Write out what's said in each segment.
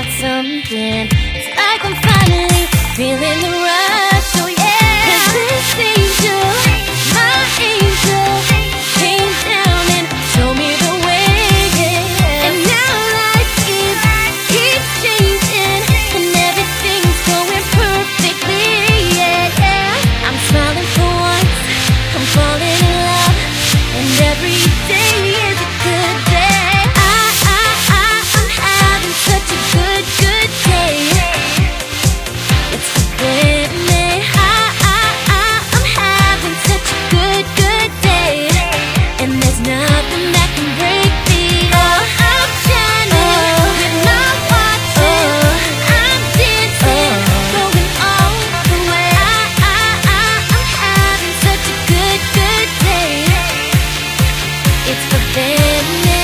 got something. It's like I'm finally feeling the rush, oh yeah. 'Cause this angel, my angel, came down and showed me the way, yeah. And now life keeps changing, and everything's going perfectly, yeah, yeah. I'm smiling for once, I'm falling in love, and every day is a good day. I'm having such a good day. It's forgetting me. I'm having such a good day, and there's nothing that can break me. Oh, I'm shining with my watch on. I'm dancing, going all the way. I'm having such a good day. It's forgetting me.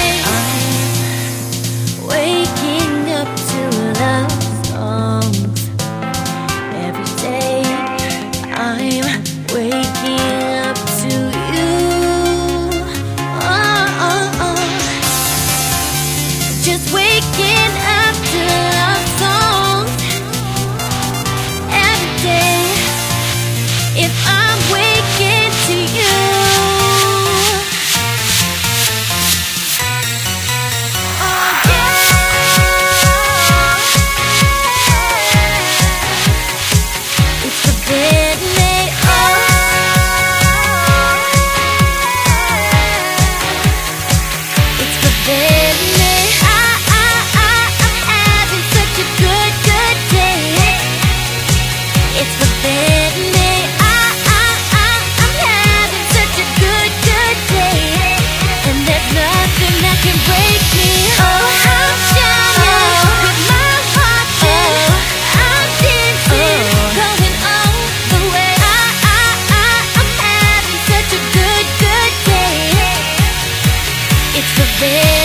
Waking up to love songs every day. I'm waking up to you. Oh. Just waking up to love songs every day. If I'm waking to you. It's forgetting me, it's forgetting me. I'm having such a good day. It's forgetting me. I'm having such a good day, and there's nothing that can break me. Oh, I'm shining with my heart on. I'm dancing, going all the way. I'm having such a good day. It's the